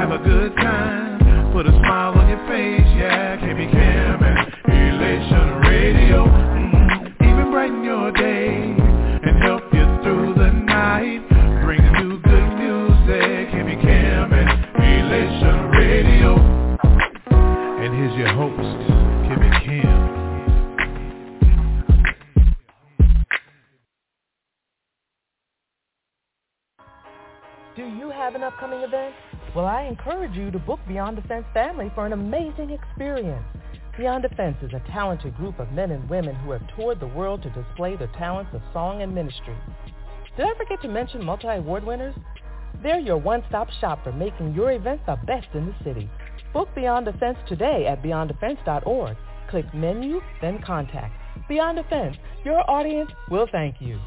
have a good time. Put a smile on your face, yeah. KB Cam and Elation Radio. Even brighten your day and help you through the night. Bringing you good music. KB Cam and Elation Radio. And here's your host, KB Cam. Do you have an upcoming event? Well, I encourage you to book Beyond Defense Family for an amazing experience. Beyond Defense is a talented group of men and women who have toured the world to display their talents of song and ministry. Did I forget to mention multi-award winners? They're your one-stop shop for making your event the best in the city. Book Beyond Defense today at beyonddefense.org. Click menu, then contact. Beyond Defense, your audience will thank you.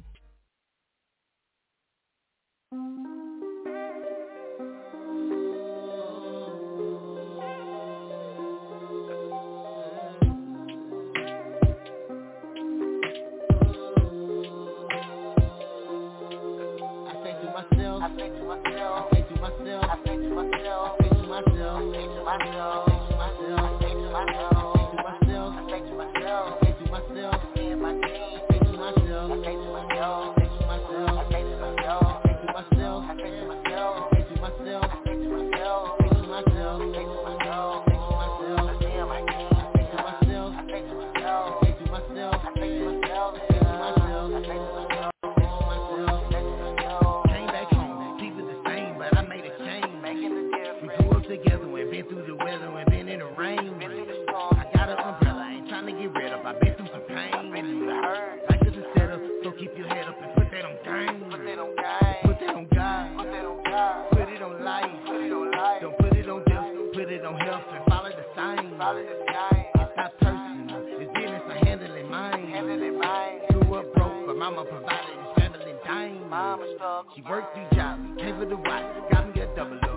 She worked 3 jobs, paid for the watch, got me a double up.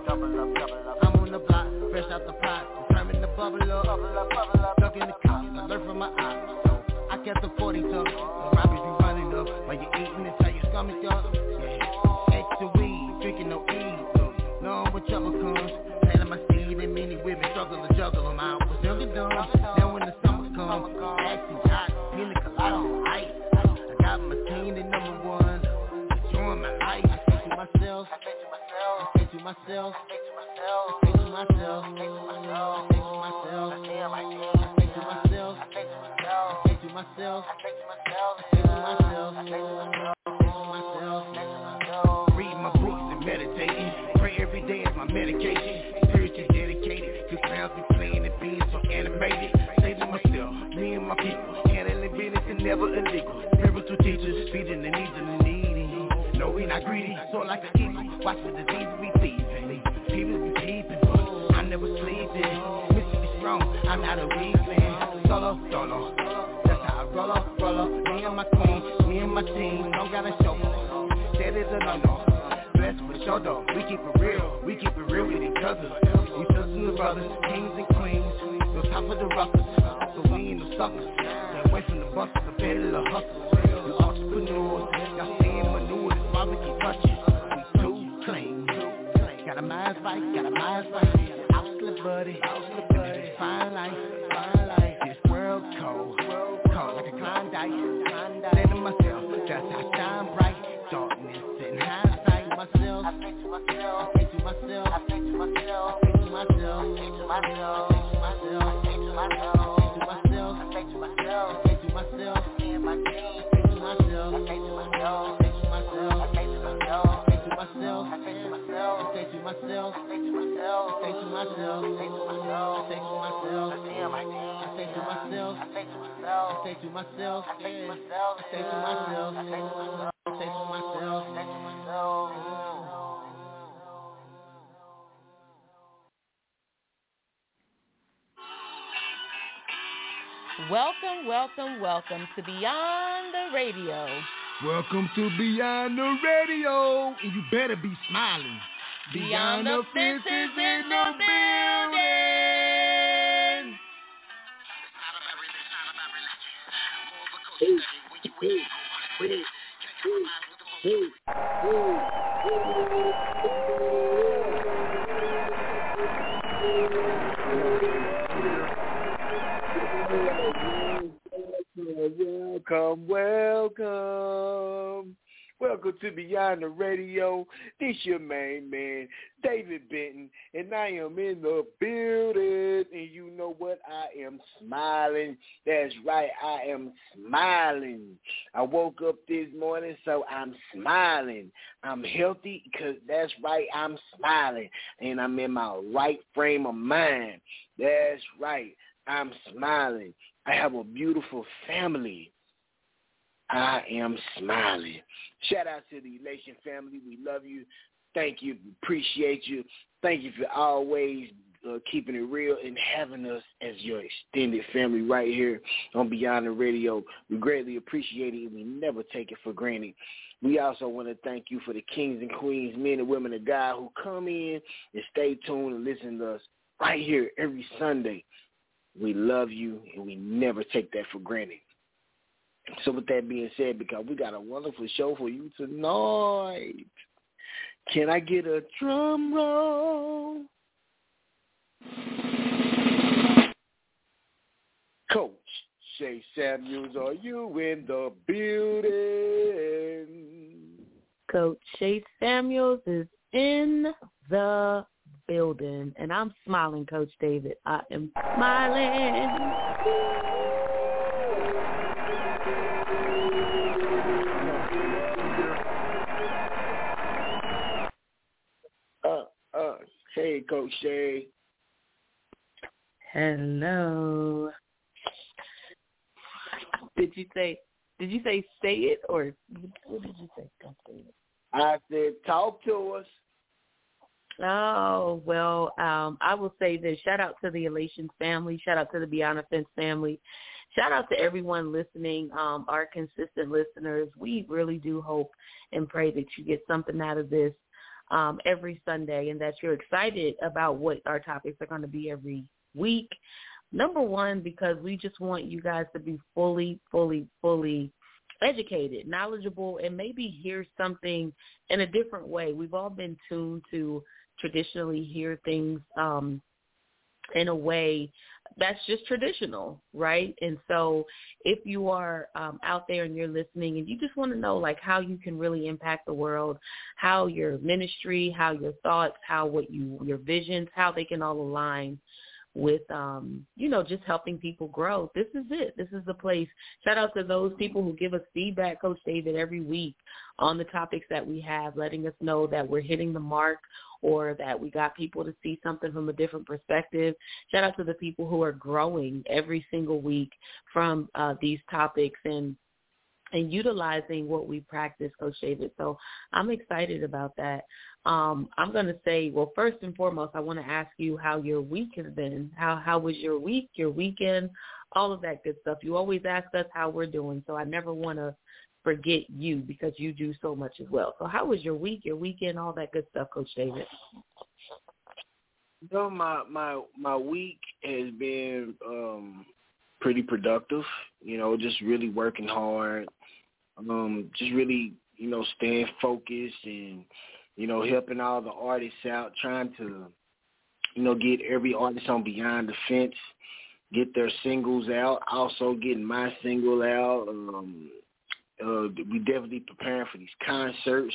I'm on the block, fresh out the pot, determined to bubble up. Duck in the cops, I learned from my eyes. So I kept the 40 tuck. The robbers be running up while you eating until your stomach up. Yeah, extra weed, drinking no ease. So know when trouble comes, planting my seed and many women struggle to juggle them. I was young and dumb. Then when the summer comes, acting hot, pina colada on ice. I got my team at number 1. Enjoying my life. I say to myself, I say to myself, I say to myself, I say to myself, I say to myself, I say to myself, I say to myself, I say to myself, I say to myself, I say to myself, I say to myself, I say to myself, I say to myself, I say to myself, I say to myself. Read my books and meditating. Pray every day is my medication. Spiritually dedicated, cause sounds be playing and being so animated. Say to myself, me and my people, handling business and never illegal. Spiritual teachers, feeding the needs of the needy. No, we not greedy, so like an eagle. Watch the disease we thieving. People be peeping, but I'm never sleeping. Missy be strong, I'm not a weak man. Solo, that's how I roll up. Me and my queen, me and my team, don't gotta show. That is a no-no. Blessed with show though, we keep it real with each other. We sisters and brothers, kings and queens, no top of the ruckers, so we ain't no suckers. Stay away from the buses, the better the hustlers. We entrepreneurs, y'all seeing manure, that's why we keep touching. We too clean. Got a mind's right. House slip buddy, fine life. This world cold like a Klondike. Say to myself, that's how I shine bright. Darkness in hindsight. Myself, I say to myself, I say to myself, I say to myself, I say to myself, I say to myself, I say to myself, I say to myself, I say to myself, I say to myself, me and my team, I say to myself, I say to myself, I say to myself, I say to myself, I say to myself, I say to myself, I say to myself, I say to myself, I say to myself, I say to myself, I say to myself, me and my team, I say to myself, I say to myself, I say to myself, I say to myself, I say to myself, I say to myself, I say to myself, I say to myself. Welcome to Beyond the Radio. Welcome to Beyond the Radio, and you better be smiling. Beyond the fences in the building. Welcome. Welcome to Beyond the Radio. This your main man, David Benton, and I am in the building. And you know what? I am smiling. That's right, I am smiling. I woke up this morning, so I'm smiling. I'm healthy because that's right, I'm smiling. And I'm in my right frame of mind. That's right, I'm smiling. I have a beautiful family. I am smiling. Shout out to the Elation family. We love you. Thank you. Appreciate you. Thank you for always keeping it real and having us as your extended family right here on Beyond the Radio. We greatly appreciate it, and we never take it for granted. We also want to thank you for the kings and queens, men and women of God who come in and stay tuned and listen to us right here every Sunday. We love you, and we never take that for granted. So with that being said, because we got a wonderful show for you tonight, can I get a drum roll? Coach Shay Samuels, are you in the building? Coach Shay Samuels is in the building, and I'm smiling, Coach David. I am smiling. Hey, Coach Shay. Hello. Did you say say it, or what did you say? I said talk to us. Oh, well, I will say this. Shout out to the Elation family. Shout out to the Beyond the Fence family. Shout out to everyone listening, our consistent listeners. We really do hope and pray that you get something out of this every Sunday, and that you're excited about what our topics are going to be every week. Number one, because we just want you guys to be fully educated, knowledgeable, and maybe hear something in a different way. We've all been tuned to traditionally hear things in a way that's just traditional, right? And so if you are out there and you're listening and you just want to know like how you can really impact the world, how your ministry, how your thoughts, how your visions, how they can all align with, just helping people grow. This is it. This is the place. Shout out to those people who give us feedback, Coach David, every week on the topics that we have, letting us know that we're hitting the mark or that we got people to see something from a different perspective. Shout out to the people who are growing every single week from these topics and utilizing what we practice, Coach David. So I'm excited about that. I'm going to say, well, first and foremost, I want to ask you how your week has been. How was your week, your weekend, all of that good stuff. You always ask us how we're doing, so I never want to forget you because you do so much as well. So how was your week, your weekend, all that good stuff, Coach David? My week has been pretty productive, just really working hard, just really, staying focused and, helping all the artists out, trying to, get every artist on Beyond the Fence, get their singles out, also getting my single out. We definitely preparing for these concerts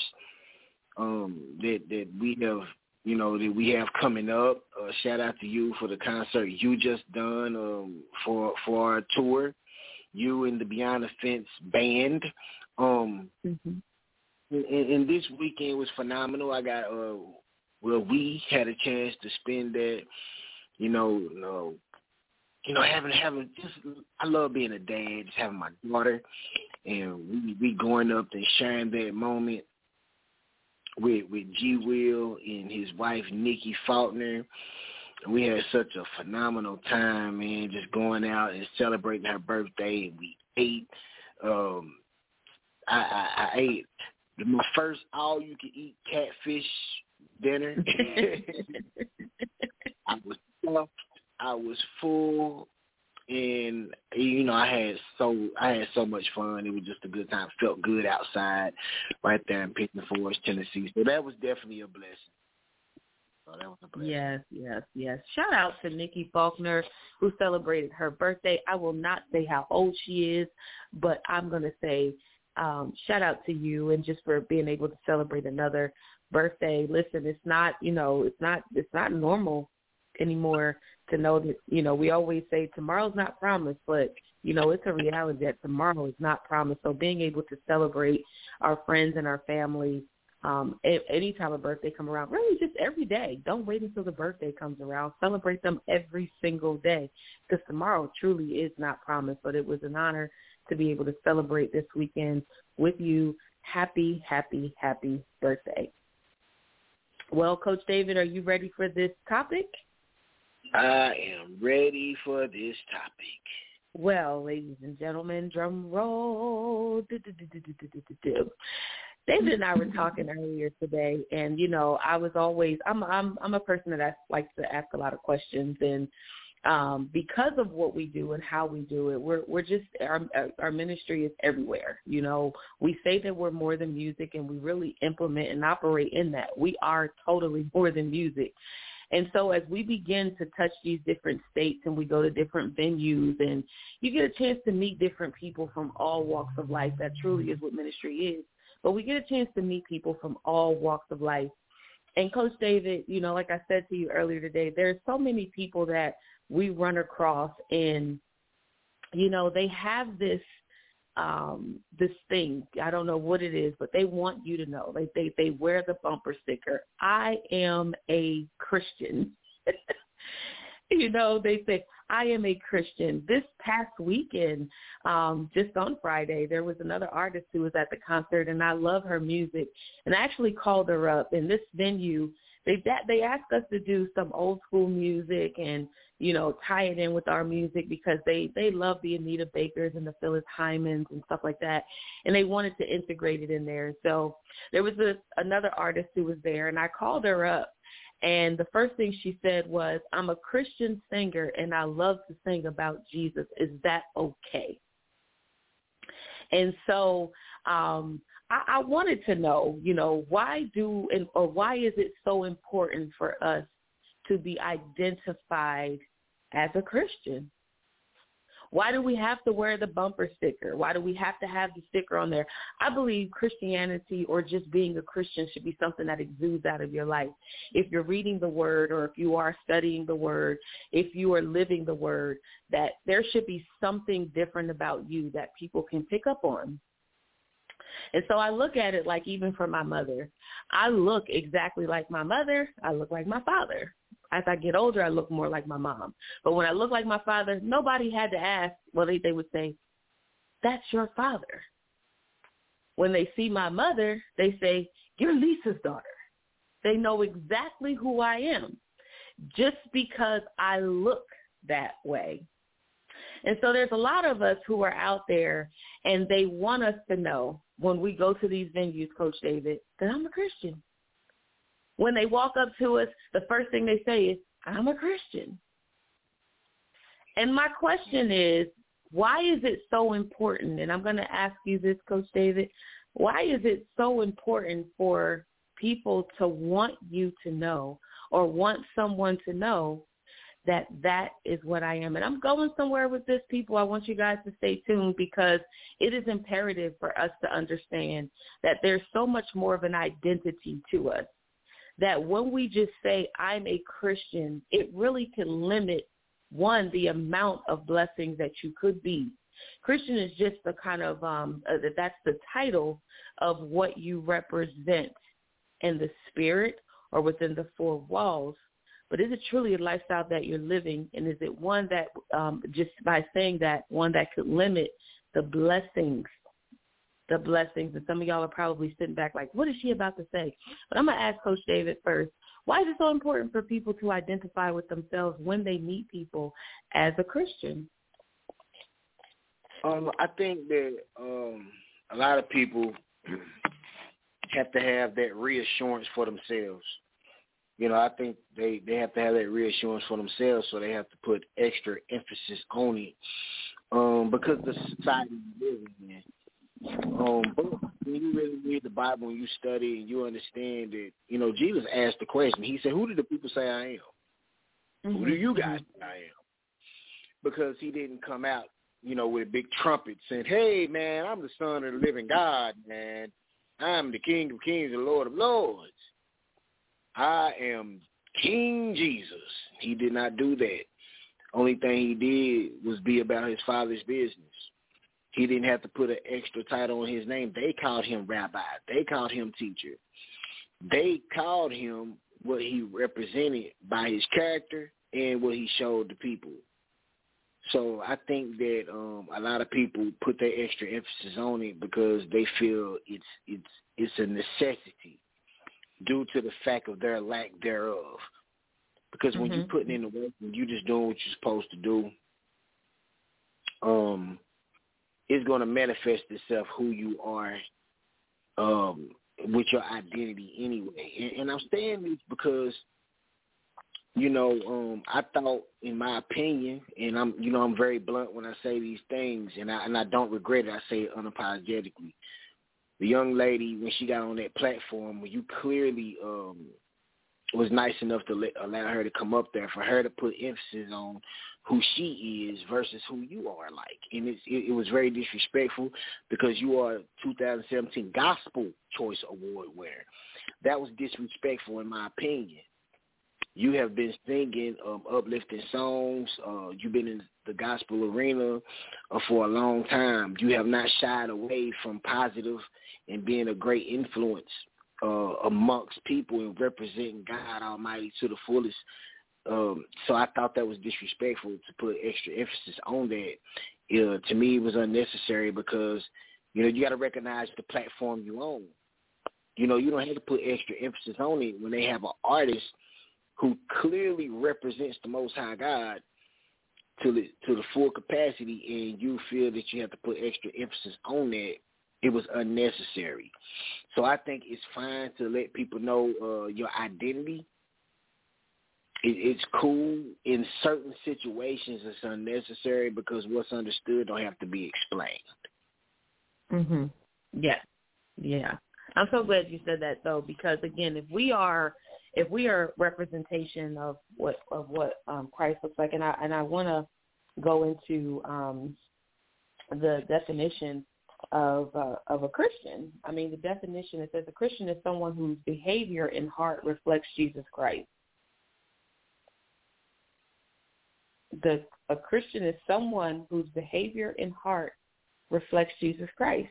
that we have, that we have coming up. Shout out to you for the concert you just done for our tour. You and the Beyond the Fence band. And this weekend was phenomenal. I got we had a chance to spend that, having just, I love being a dad, just having my daughter, and we going up and sharing that moment with G. Will and his wife Nikki Faulkner. And we had such a phenomenal time, man, just going out and celebrating her birthday. And we ate. I ate my first all-you-can-eat catfish dinner. I was stuffed. I was full, and I had so much fun. It was just a good time. Felt good outside, right there in Pigeon Forge, Tennessee. So that was definitely a blessing. So that was a blessing. Yes. Shout out to Nikki Faulkner, who celebrated her birthday. I will not say how old she is, but I'm going to say shout out to you and just for being able to celebrate another birthday. Listen, it's not normal anymore to know that, we always say tomorrow's not promised, but it's a reality that tomorrow is not promised. So being able to celebrate our friends and our family any time a birthday come around, really just every day. Don't wait until the birthday comes around. Celebrate them every single day, because tomorrow truly is not promised. But it was an honor to be able to celebrate this weekend with you. Happy, happy, happy birthday. Well, Coach David, are you ready for this topic? I am ready for this topic. Well, ladies and gentlemen, drum roll. David and I were talking earlier today, and I'm a person that likes to ask a lot of questions, and because of what we do and how we do it, we're just our ministry is everywhere. We say that we're more than music, and we really implement and operate in that. We are totally more than music. And so as we begin to touch these different states and we go to different venues and you get a chance to meet different people from all walks of life, that truly is what ministry is. But we get a chance to meet people from all walks of life. And Coach David, like I said to you earlier today, there's so many people that we run across and, they have this thing. I don't know what it is, but they want you to know. They wear the bumper sticker. I am a Christian. They say, I am a Christian. This past weekend, just on Friday, there was another artist who was at the concert, and I love her music. And I actually called her up. In this venue, they asked us to do some old school music and, tie it in with our music because they love the Anita Bakers and the Phyllis Hymans and stuff like that. And they wanted to integrate it in there. So there was another artist who was there, and I called her up. And the first thing she said was, I'm a Christian singer, and I love to sing about Jesus. Is that okay? And so I wanted to know, why is it so important for us to be identified as a Christian? Why do we have to wear the bumper sticker? Why do we have to have the sticker on there? I believe Christianity or just being a Christian should be something that exudes out of your life. If you're reading the Word or if you are studying the Word, if you are living the Word, that there should be something different about you that people can pick up on. And so I look at it like even for my mother. I look exactly like my mother. I look like my father. As I get older, I look more like my mom. But when I look like my father, nobody had to ask. Well, they would say, that's your father. When they see my mother, they say, you're Lisa's daughter. They know exactly who I am just because I look that way. And so there's a lot of us who are out there, and they want us to know when we go to these venues, Coach David, that I'm a Christian. When they walk up to us, the first thing they say is, I'm a Christian. And my question is, why is it so important? And I'm going to ask you this, Coach David. Why is it so important for people to want you to know or want someone to know that is what I am? And I'm going somewhere with this, people. I want you guys to stay tuned because it is imperative for us to understand that there's so much more of an identity to us, that when we just say, I'm a Christian, it really can limit, one, the amount of blessings that you could be. Christian is just the kind of, that's the title of what you represent in the spirit or within the four walls. But is it truly a lifestyle that you're living? And is it one that, just by saying that, one that could limit the blessings? And some of y'all are probably sitting back like, what is she about to say? But I'm going to ask Coach David first. Why is it so important for people to identify with themselves when they meet people as a Christian? I think that a lot of people have to have that reassurance for themselves. I think they have to have that reassurance for themselves, so they have to put extra emphasis on it because the society we live in. But when you really read the Bible and you study and you understand that, you know, Jesus asked the question. He said, who do the people say I am? Mm-hmm. Who do you guys say I am? Because he didn't come out, you know, with a big trumpet saying, hey, man, I'm the Son of the living God, man. I'm the King of kings and Lord of lords. I am King Jesus. He did not do that. Only thing he did was be about his Father's business. He didn't have to put an extra title on his name. They called him rabbi. They called him teacher. They called him what he represented by his character and what he showed the people. So I think that a lot of people put their extra emphasis on it because they feel it's a necessity due to the fact of their lack thereof. Because when you're putting in the work and you just doing what you're supposed to do, it's going to manifest itself who you are with your identity anyway. And I'm saying this because, you know, I thought, in my opinion, and I'm very blunt when I say these things, and I don't regret it. I say it unapologetically. The young lady, when she got on that platform, when you clearly was nice enough to allow her to come up there, for her to put emphasis on who she is versus who you are like. And it was very disrespectful because you are a 2017 Gospel Choice Award winner. That was disrespectful in my opinion. You have been singing uplifting songs. You've been in the gospel arena for a long time. You have not shied away from positive and being a great influence amongst people and representing God Almighty to the fullest. So I thought that was disrespectful to put extra emphasis on that. To me, it was unnecessary because, you know, you got to recognize the platform you own. You know, you don't have to put extra emphasis on it when they have an artist who clearly represents the Most High God to the full capacity, and you feel that you have to put extra emphasis on that. It was unnecessary. So I think it's fine to let people know your identity. It's cool. In certain situations, it's unnecessary because what's understood don't have to be explained. Yeah. I'm so glad you said that, though, because again, if we are representation of what Christ looks like, and I want to go into the definition of a Christian. I mean, the definition, it says a Christian is someone whose behavior and heart reflects Jesus Christ. A Christian is someone whose behavior and heart reflects Jesus Christ.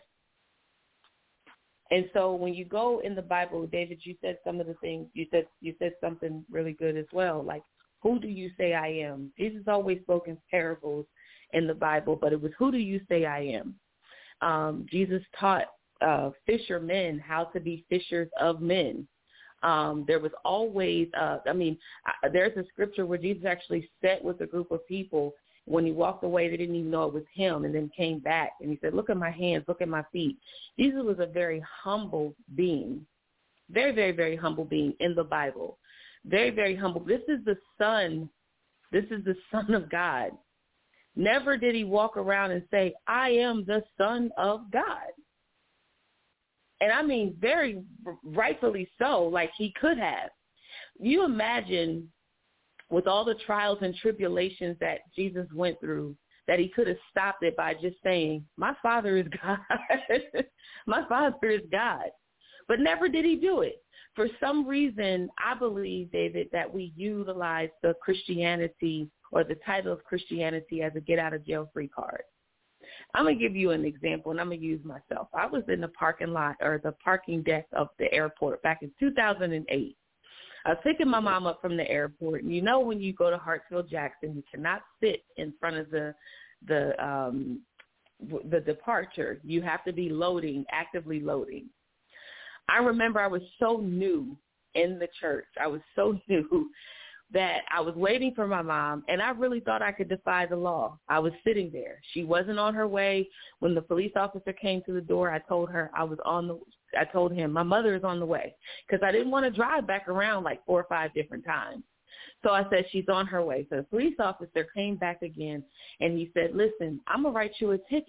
And so when you go in the Bible, David, you said some of the things, you said something really good as well, like, who do you say I am? Jesus always spoke in parables in the Bible, but it was, who do you say I am? Jesus taught fishermen how to be fishers of men. There was always, there's a scripture where Jesus actually sat with a group of people. When he walked away, they didn't even know it was him, and then came back, and he said, look at my hands, look at my feet. Jesus was a very humble being, very, very, very humble being in the Bible, very, very humble. This is the Son of God. Never did he walk around and say, I am the Son of God. And I mean, very rightfully so, like he could have. You imagine with all the trials and tribulations that Jesus went through, that he could have stopped it by just saying, my Father is God. My Father is God. But never did he do it. For some reason, I believe, David, that we utilize the Christianity or the title of Christianity as a get-out-of-jail-free card. I'm going to give you an example, and I'm going to use myself. I was in the parking lot or the parking deck of the airport back in 2008. I was picking my mom up from the airport, and you know when you go to Hartsfield-Jackson, you cannot sit in front of the departure. You have to be actively loading. I remember I was so new in the church. I was so new that I was waiting for my mom, and I really thought I could defy the law. I was sitting there. She wasn't on her way. When the police officer came to the door, I told her I told him, my mother is on the way, because I didn't want to drive back around like 4 or 5 different times. So I said, she's on her way. So the police officer came back again, and he said, listen, I'm going to write you a ticket.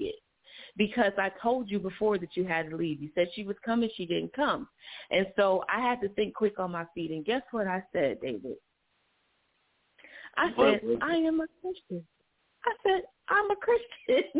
because I told you before that you had to leave. You said she was coming. She didn't come. And so I had to think quick on my feet. And guess what I said, David? I said, I am a Christian. I said, I'm a Christian.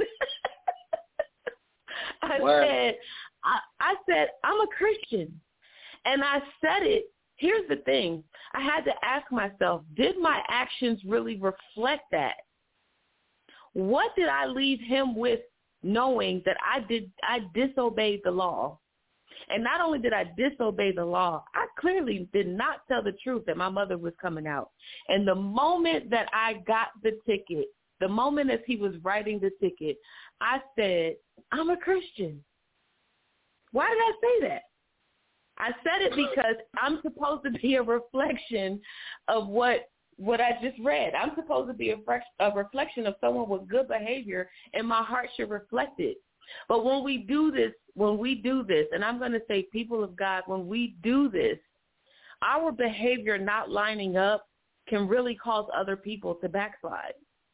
I said, I'm a Christian. And I said it. Here's the thing. I had to ask myself, did my actions really reflect that? What did I leave him with, knowing that I disobeyed the law? And not only did I disobey the law, I clearly did not tell the truth that my mother was coming out. And the moment that I got the ticket, the moment as he was writing the ticket, I said, I'm a Christian. Why did I say that? I said it because I'm supposed to be a reflection of what I just read. I'm supposed to be a reflection of someone with good behavior, and my heart should reflect it. But when we do this, and I'm going to say, people of God, when we do this, our behavior not lining up can really cause other people to backslide.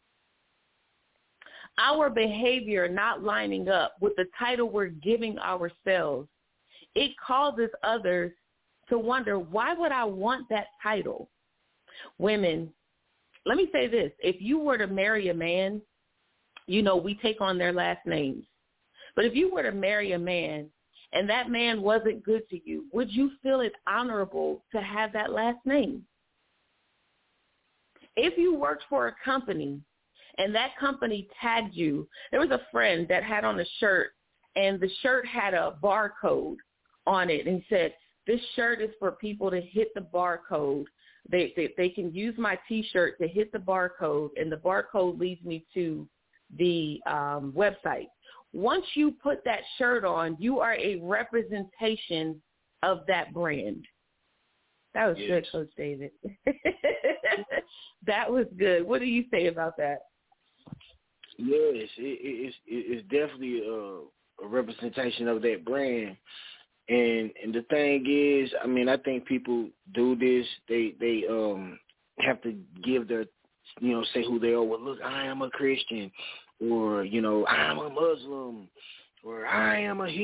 Our behavior not lining up with the title we're giving ourselves, it causes others to wonder, why would I want that title? Women, let me say this. If you were to marry a man, we take on their last names. But if you were to marry a man and that man wasn't good to you, would you feel it honorable to have that last name? If you worked for a company and that company tagged you, there was a friend that had on a shirt, and the shirt had a barcode on it, and he said, this shirt is for people to hit the barcode. They can use my T-shirt to hit the barcode, and the barcode leads me to the website. Once you put that shirt on, you are a representation of that brand. That was good, Coach David. That was good. What do you say about that? Yes, it's definitely a representation of that brand. And the thing is, I mean, I think people do this. They have to give their, say who they are. Well, look, I am a Christian, or I'm a Muslim, or I am a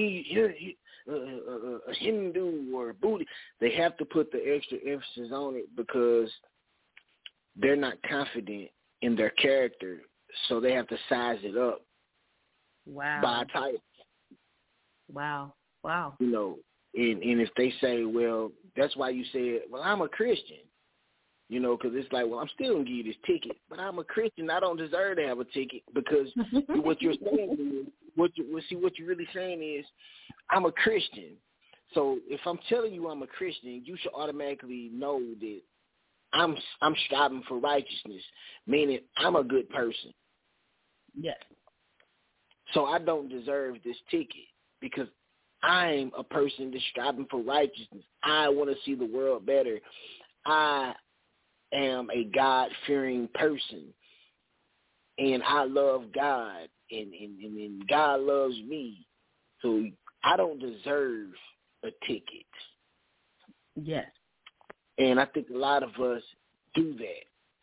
Hindu or Buddhist. They have to put the extra emphasis on it because they're not confident in their character, so they have to size it up. Wow. By a title. Wow. And if they say, well, that's why you said, well, I'm a Christian, because it's like, well, I'm still going to give you this ticket, but I'm a Christian. I don't deserve to have a ticket, because what you're saying is, what you're really saying is, I'm a Christian. So if I'm telling you I'm a Christian, you should automatically know that I'm striving for righteousness, meaning I'm a good person. Yes. So I don't deserve this ticket because I'm a person that's striving for righteousness. I want to see the world better. I am a God-fearing person, and I love God, and God loves me. So I don't deserve a ticket. Yes. And I think a lot of us do that.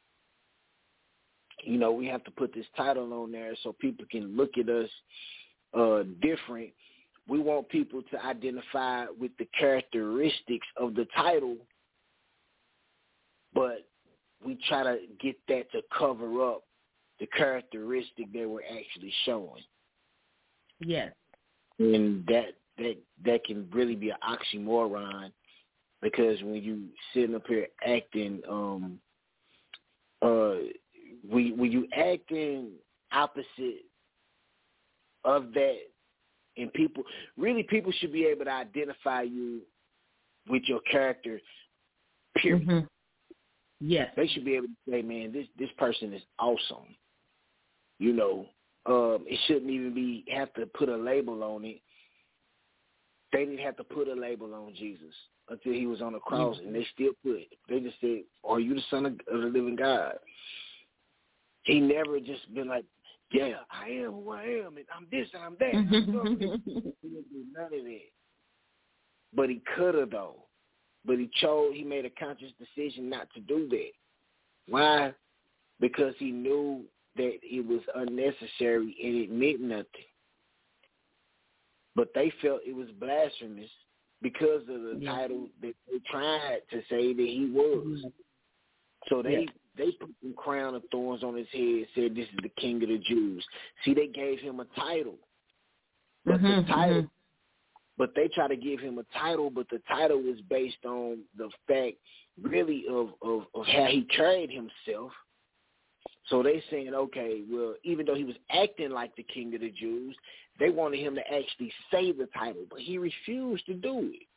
We have to put this title on there so people can look at us different. We want people to identify with the characteristics of the title, but we try to get that to cover up the characteristic that we're actually showing. Yes. And that can really be an oxymoron, because when you sitting up here acting, when you acting opposite of that, and people should be able to identify you with your character, period. Mm-hmm. Yes. They should be able to say, man, this person is awesome. It shouldn't even have to put a label on it. They didn't have to put a label on Jesus until he was on the cross, and they still put it. They just said, are you the Son of the living God? He never just been like, yeah, I am who I am, and I'm this and I'm that. He didn't do none of that. But he could have, though. But he made a conscious decision not to do that. Why? Because he knew that it was unnecessary and it meant nothing. but they felt it was blasphemous because of the title that they tried to say that he was. So they put some crown of thorns on his head, said this is the King of the Jews. See, they gave him a title, but the title, but they try to give him a title, but the title was based on the fact, really, of how he carried himself. So they saying, okay, well, even though he was acting like the King of the Jews, they wanted him to actually say the title, but he refused to do it.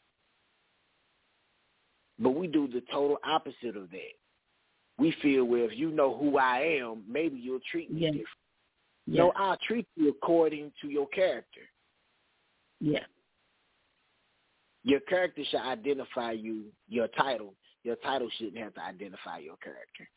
But we do the total opposite of that. We feel, well, if you know who I am, maybe you'll treat me different. No, I'll treat you according to your character. Yeah. Your character should identify you, your title. Your title shouldn't have to identify your character.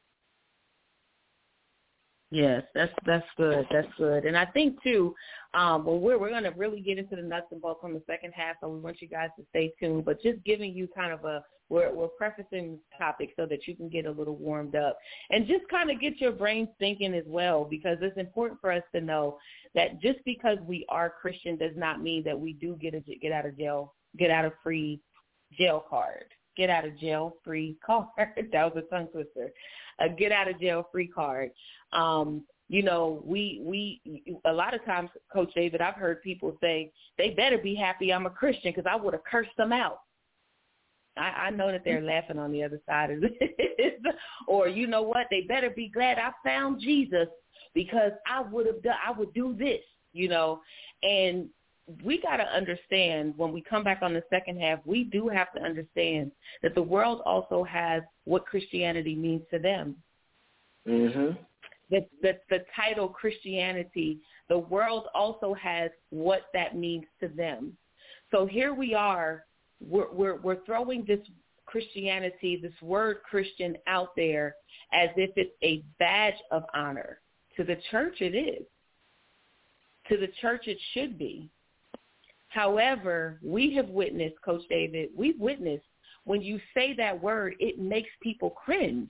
Yes, that's good. That's good. And I think, too, we're going to really get into the nuts and bolts on the second half, so we want you guys to stay tuned. But just giving you kind of we're prefacing the topic so that you can get a little warmed up and just kind of get your brains thinking as well, because it's important for us to know that just because we are Christian does not mean that we do get out of jail free card. Get out of jail free card. That was a tongue twister. A get out of jail free card. You know, we a lot of times, Coach David, I've heard people say they better be happy I'm a Christian because I would have cursed them out. I know that they're laughing on the other side of this. Or you know what? They better be glad I found Jesus because I would do this, you know. And we got to understand when we come back on the second half, we do have to understand that the world also has what Christianity means to them. Mm-hmm. The title Christianity, the world also has what that means to them. So here we are, we're throwing this Christianity, this word Christian out there as if it's a badge of honor. To the church it is. To the church it should be. However, we have witnessed, Coach David, we've witnessed when you say that word, it makes people cringe.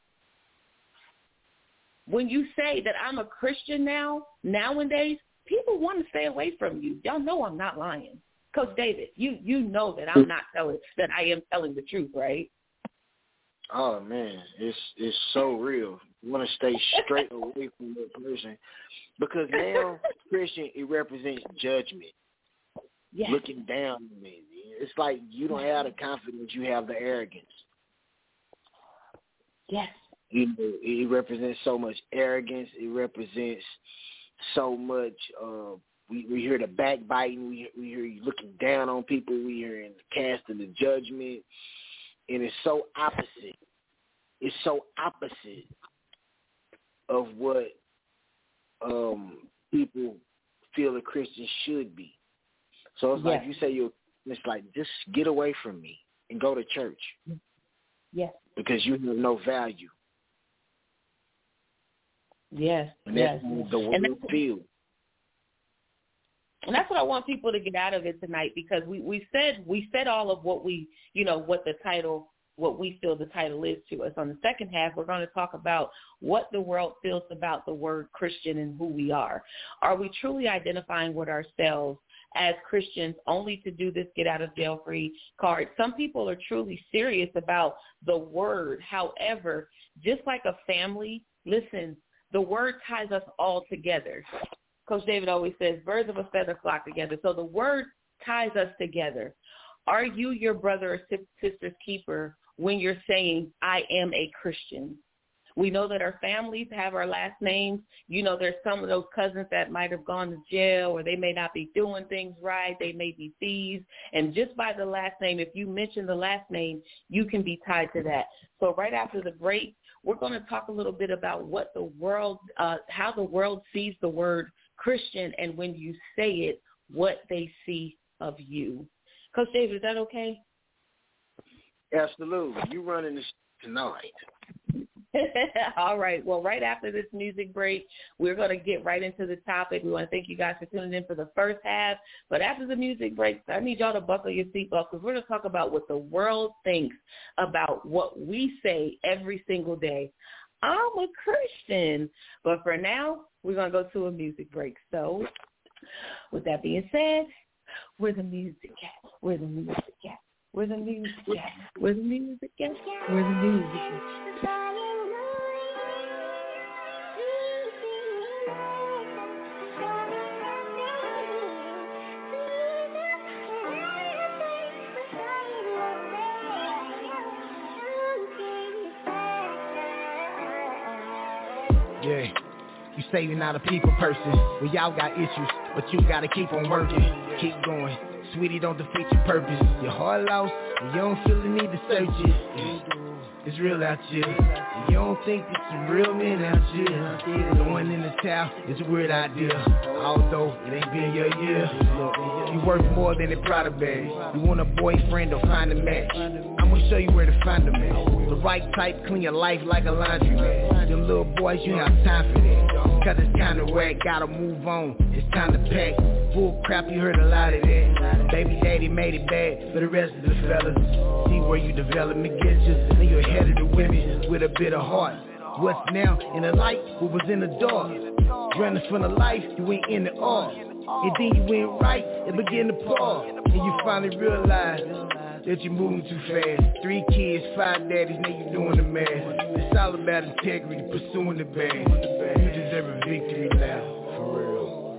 When you say that I'm a Christian nowadays, people want to stay away from you. Y'all know I'm not lying. Coach David, you know that that I am telling the truth, right? Oh, man, it's so real. You want to stay straight away from that person. Because now, Christian, it represents judgment. Yes. Looking down on me. It's like you don't have the confidence, you have the arrogance. Yes. You know, it represents so much arrogance. It represents so much. We hear the backbiting. We hear you looking down on people. We hear casting the judgment, and it's so opposite. It's so opposite of what people feel a Christian should be. So it's like you say, it's like, just get away from me and go to church. Yes. Because you have no value. Yes. And that's the way you feel. And that's what I want people to get out of it tonight, because we said all of what what we feel the title is to us. On the second half, we're going to talk about what the world feels about the word Christian and who we are. Are we truly identifying with ourselves as Christians only to do this get out of jail free card? Some people are truly serious about the word. However, just like a family, listen, the word ties us all together. Coach David always says, birds of a feather flock together. So the word ties us together. Are you your brother or sister's keeper when you're saying, I am a Christian? We know that our families have our last names. You know, there's some of those cousins that might have gone to jail, or they may not be doing things right. They may be thieves. And just by the last name, if you mention the last name, you can be tied to that. So right after the break, we're going to talk a little bit about what the world, how the world sees the word Christian, and when you say it, what they see of you. Coach David, is that okay? Absolutely. You running this tonight. All right. Well, right after this music break, we're going to get right into the topic. We want to thank you guys for tuning in for the first half. But after the music break, I need y'all to buckle your seatbelts, because we're going to talk about what the world thinks about what we say every single day. I'm a Christian. But for now, we're going to go to a music break. So with that being said, Where the music at? Where the music at? Where the music at? Where the music at? Where the music at? Yeah, you say you're not a people person. Well, y'all got issues, but you gotta keep on working. Keep going. Sweetie, don't defeat your purpose. Your heart lost, and you don't feel the need to search it. It's real out here. And you don't think it's some real men out here. Throwing in the towel is a weird idea. Although it ain't been your year. You worth more than a product bag. You want a boyfriend, or find a match. I'm gonna show you where to find them at. The right type, clean your life like a laundromat. Them little boys, you have time for that. Cause it's kinda whack, gotta move on. It's time to pack. Full crap, you heard a lot of that. Baby daddy made it bad for the rest of the fellas. See where you development gets you. Then you're ahead of the women with a bit of heart. What's now in the light, what was in the dark? Running from the life, you ain't in the art. And then you went right and begin to pour. And you finally realize that you're moving too fast. 3 kids, 5 daddies, now you doing the math. It's all about integrity, pursuing the bag. You deserve a victory now, for real.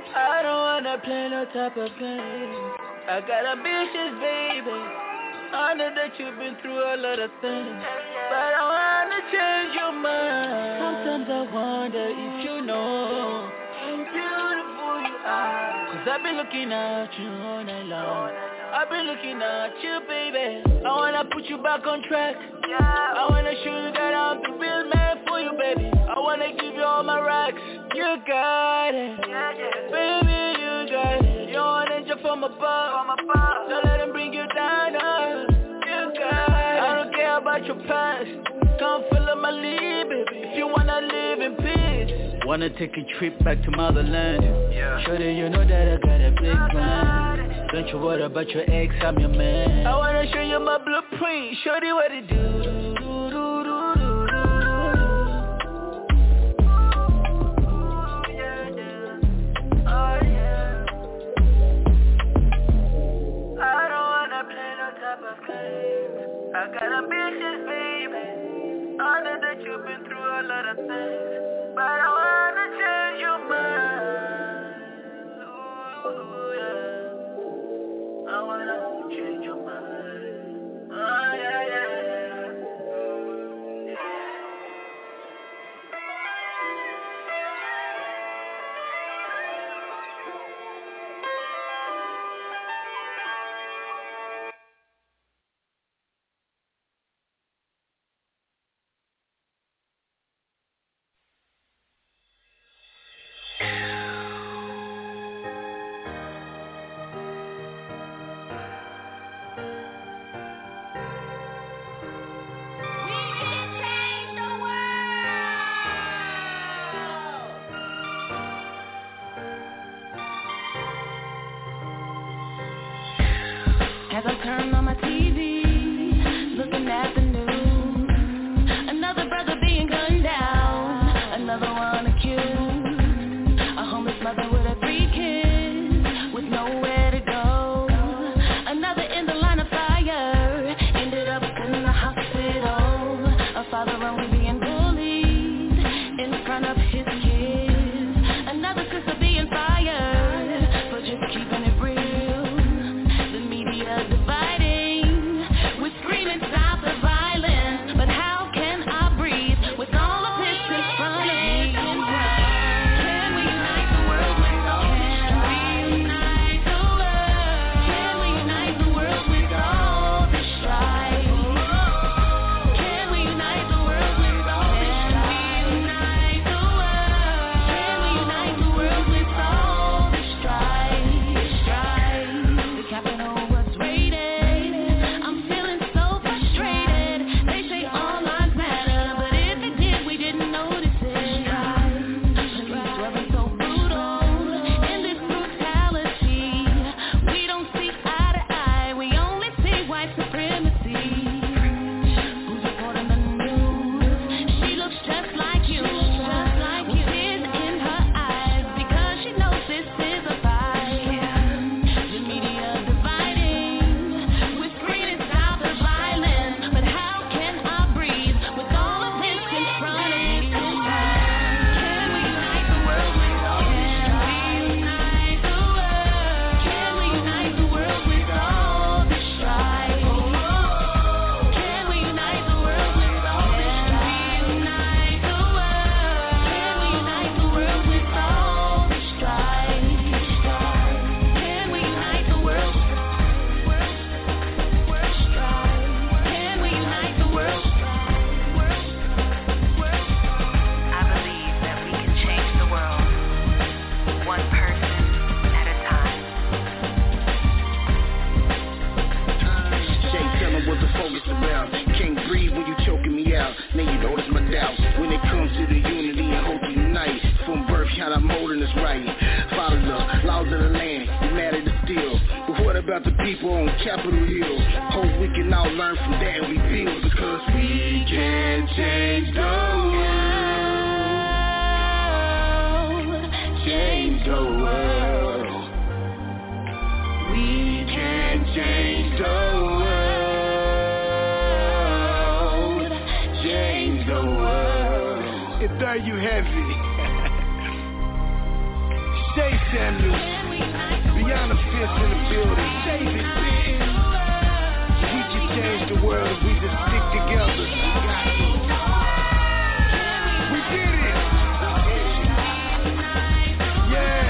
I don't wanna play no type of game. I got ambitious, baby. I know that you've been through a lot of things, but I wanna change your mind. Sometimes I wonder if you know how beautiful you are. Cause I've been looking at you all night long. I've been looking at you, baby. I wanna put you back on track. I wanna show you that I'm the real man for you, baby. I wanna give you all my racks. You got it, baby, you got it. You're an angel from above. Don't let them bring you down, you got it. I don't care about your past. Come follow my lead, baby. If you wanna live in peace. Wanna take a trip back to motherland. Sure that you know that I got a big plan. Don't you worry about your ex, I'm your man. I wanna show you my blueprint. Show you what it do. I got ambitions, baby. I know that you've been through a lot of things, but I wanna change your mind. Ooh, yeah. I wanna change your mind. Oh, yeah, yeah, yeah. As I turn on my TV, looking at the news, another brother being gunned down, another one accused, a homeless mother with her 3 kids, with nowhere to go, another in the line of fire, ended up in the hospital, a father only being bullied in front of his kids, another sister being fired for just keeping it real. Dividing, we're screaming stop the violence, but how can I breathe with all of this in front of me? Can we unite the world with all this strife? Can we unite the world? Can we unite the world with all this strife? Can we unite the world with all this strife? Can we unite the world? Can we unite the world with all this strife? The capital was raided. to the unity and hope to unite. From birth, how I'm holding us right. Follow the laws of the land, we mad at the steel. But what about the people on Capitol Hill? Hope we can all learn from that and we build, because we can change the world. Change the world. We can change the world. Change the world. And there you have it. Shay Samuels, Beyond the Fence in the building. David Benton. We can change the world if we just stick together. We did it. Yeah.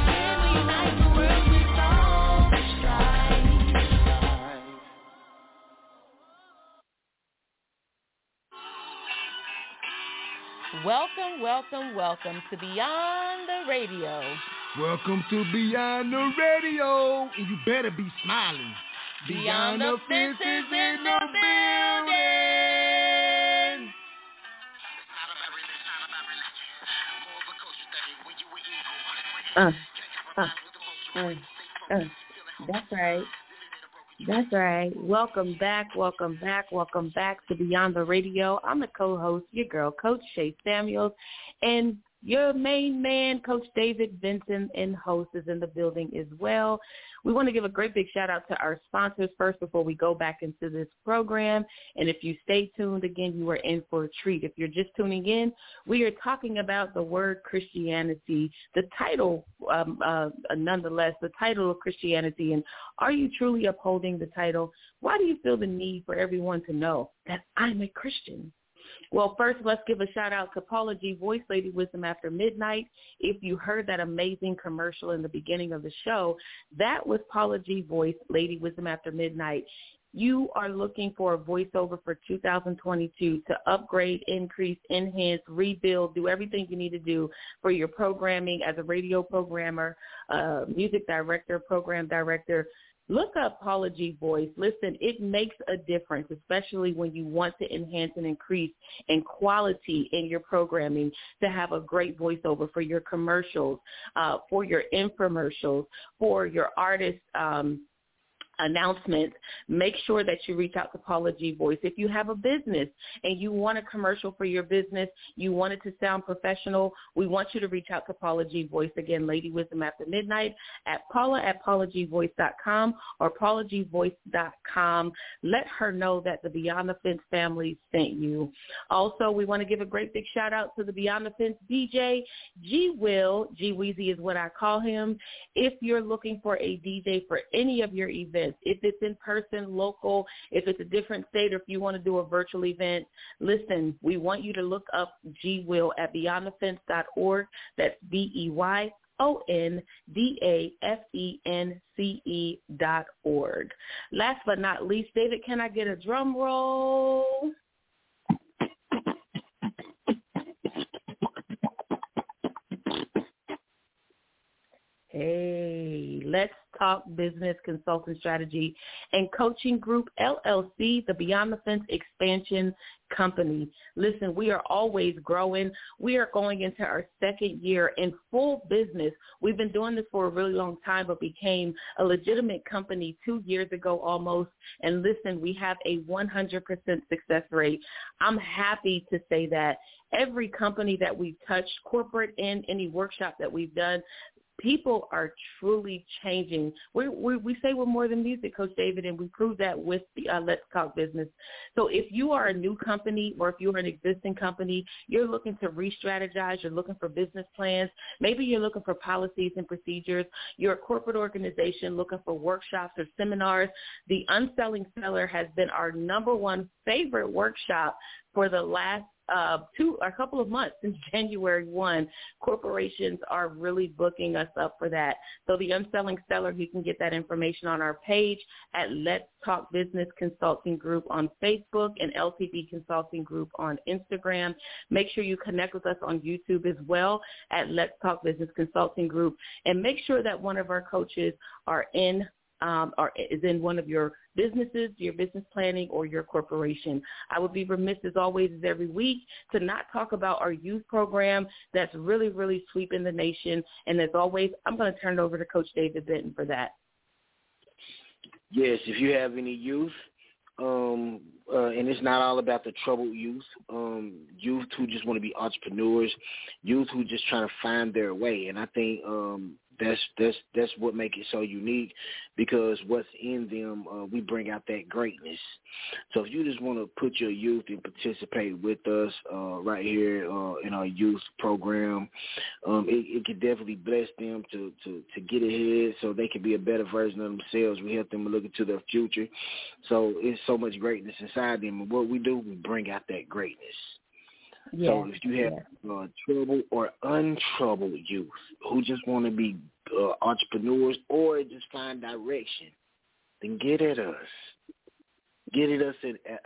Welcome, welcome, welcome to Beyond the Radio. Welcome to Beyond the Radio, and you better be smiling. Beyond the Fence is in the building. That's right. That's right. Welcome back to Beyond the Radio. I'm the co-host, your girl, Coach Shay Samuels, and your main man, Coach David Benton, and host is in the building as well. We want to give a great big shout out to our sponsors first before we go back into this program. And if you stay tuned, again, you are in for a treat. If you're just tuning in, we are talking about the word Christianity, the title, nonetheless, the title of Christianity. And are you truly upholding the title? Why do you feel the need for everyone to know that I'm a Christian? Well, first, let's give a shout-out to Paula G. Voice, Lady Wisdom After Midnight. If you heard that amazing commercial in the beginning of the show, that was Paula G. Voice, Lady Wisdom After Midnight. You are looking for a voiceover for 2022 to upgrade, increase, enhance, rebuild, do everything you need to do for your programming as a radio programmer, music director, program director. Look up Paula G. Voice. Listen, it makes a difference, especially when you want to enhance and increase in quality in your programming, to have a great voiceover for your commercials, for your infomercials, for your artist announcements. Make sure that you reach out to Paula G. Voice. If you have a business and you want a commercial for your business, you want it to sound professional, we want you to reach out to Paula G. Voice. Again, Lady Wisdom After Midnight at paulagvoice.com or paulagvoice.com. Let her know that the Beyond the Fence family sent you. Also, we want to give a great big shout out to the Beyond the Fence DJ, G. Will. G. Weezy is what I call him. If you're looking for a DJ for any of your events, if it's in person, local, if it's a different state, or if you want to do a virtual event, listen, we want you to look up G. Will at beyondthefence.org. That's BEYONDAFENCE.org. Last but not least, David, can I get a drum roll? Hey, Let's Talk Business Consulting Strategy and Coaching Group, LLC, the Beyond the Fence expansion company. Listen, we are always growing. We are going into our second year in full business. We've been doing this for a really long time, but became a legitimate company 2 years ago almost. And listen, we have a 100% success rate. I'm happy to say that every company that we've touched, corporate and any workshop that we've done, people are truly changing. We say we're more than music, Coach David, and we prove that with the Let's Talk Business. So if you are a new company or if you're an existing company, you're looking to re-strategize, you're looking for business plans, maybe you're looking for policies and procedures, you're a corporate organization looking for workshops or seminars, the Unselling Seller has been our number one favorite workshop for the last a couple of months since January 1. Corporations are really booking us up for that. So the Unselling Seller, you can get that information on our page at Let's Talk Business Consulting Group on Facebook and LTB Consulting Group on Instagram. Make sure you connect with us on YouTube as well at Let's Talk Business Consulting Group. And make sure that one of our coaches are in or is in one of your businesses, your business planning, or your corporation. I would be remiss, as always, as every week, to not talk about our youth program that's really, really sweeping the nation. And as always, I'm going to turn it over to Coach David Benton for that. Yes, if you have any youth, and it's not all about the troubled youth, youth who just want to be entrepreneurs, youth who just trying to find their way. And I think that's what makes it so unique, because what's in them, we bring out that greatness. So if you just want to put your youth and participate with us right here in our youth program, it can definitely bless them to get ahead so they can be a better version of themselves. We help them look into their future. So it's so much greatness inside them. And what we do, we bring out that greatness. Yeah, so if you have troubled or untroubled youth who just want to be entrepreneurs or just find direction, then get at us. Get at us at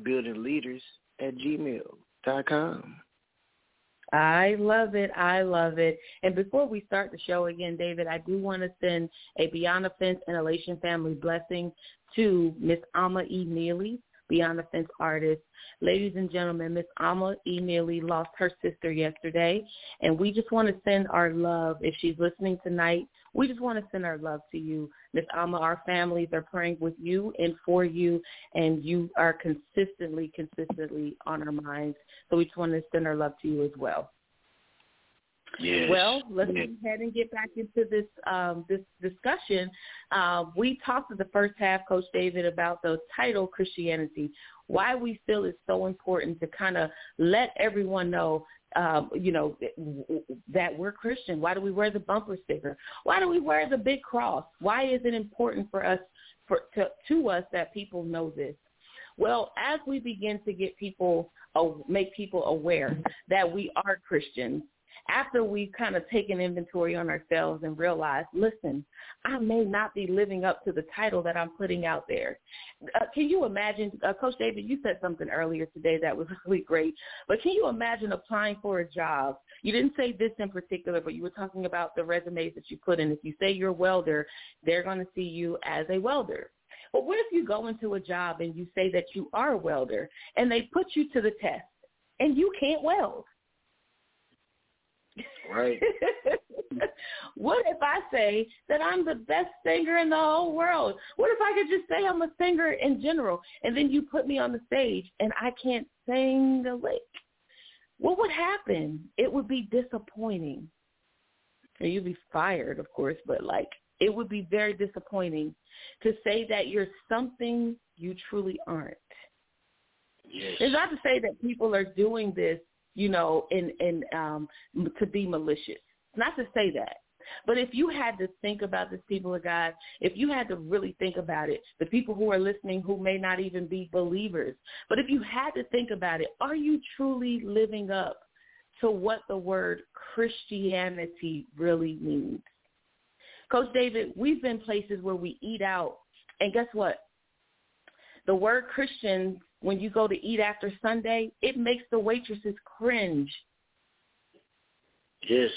aboutbuildingleaders@gmail.com. I love it. I love it. And before we start the show again, David, I do want to send a Beyond the Fence and Elation family blessing to Miss Alma E. Neely, Beyond the Fence artist. Ladies and gentlemen, Miss Alma E. Neely lost her sister yesterday, and we just want to send our love. If she's listening tonight, we just want to send our love to you. Miss Alma, our families are praying with you and for you, and you are consistently on our minds. So we just want to send our love to you as well. Yes. Well, let's go ahead and get back into this this discussion. We talked in the first half, Coach David, about the title Christianity, why we feel it's so important to kind of let everyone know, that we're Christian. Why do we wear the bumper sticker? Why do we wear the big cross? Why is it important for us, to us, that people know this? Well, as we begin to get people, make people aware that we are Christians, after we've kind of taken inventory on ourselves and realized, listen, I may not be living up to the title that I'm putting out there. Can you imagine, Coach David, you said something earlier today that was really great, but can you imagine applying for a job? You didn't say this in particular, but you were talking about the resumes that you put in. If you say you're a welder, they're going to see you as a welder. But what if you go into a job and you say that you are a welder and they put you to the test and you can't weld? Right. What if I say that I'm the best singer in the whole world? What if I could just say I'm a singer in general, and then you put me on the stage and I can't sing a lick? What would happen? It would be disappointing. And you'd be fired, of course, but it would be very disappointing to say that you're something you truly aren't. Yes. It's not to say that people are doing this, to be malicious. It's not to say that. But if you had to think about this, people of God, if you had to really think about it, the people who are listening who may not even be believers, but if you had to think about it, are you truly living up to what the word Christianity really means? Coach David, we've been places where we eat out, and guess what? The word Christian, when you go to eat after Sunday, it makes the waitresses cringe. Yes.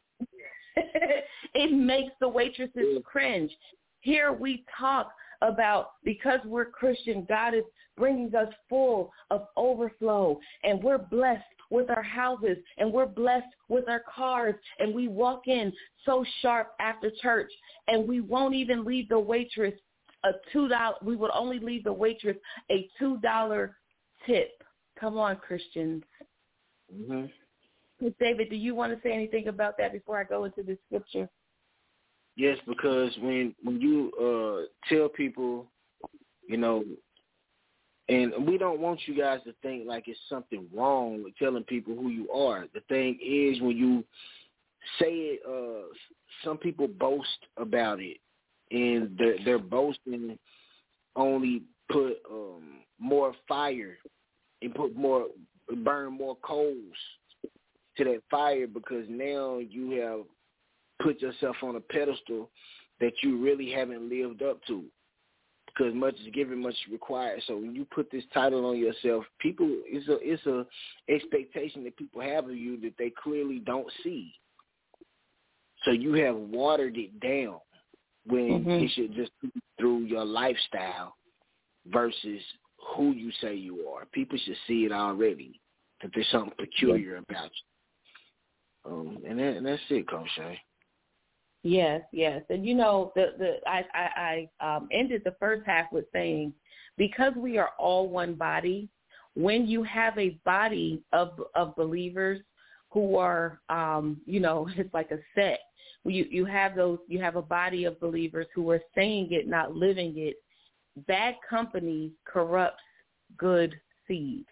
It makes the waitresses cringe. Here we talk about, because we're Christian, God is bringing us full of overflow, and we're blessed with our houses, and we're blessed with our cars, and we walk in so sharp after church, and we won't even leave the waitress $2. We would only leave the waitress a $2 tip. Come on, Christians. Mm-hmm. David, do you want to say anything about that before I go into this scripture? Yes, because when you tell people, and we don't want you guys to think like it's something wrong with telling people who you are. The thing is, when you say it, some people boast about it, and their boasting only put more fire and burn more coals to that fire, because now you have put yourself on a pedestal that you really haven't lived up to, because much is given, much is required. So when you put this title on yourself, people, it's a expectation that people have of you that they clearly don't see. So you have watered it down. when it should just be through your lifestyle versus who you say you are. People should see it already, that there's something peculiar about you. And that's it, Coach Shay. Yes. And you know, I ended the first half with saying, because we are all one body, when you have a body of believers who are, it's like a set. You have a body of believers who are saying it, not living it. Bad company corrupts good seed.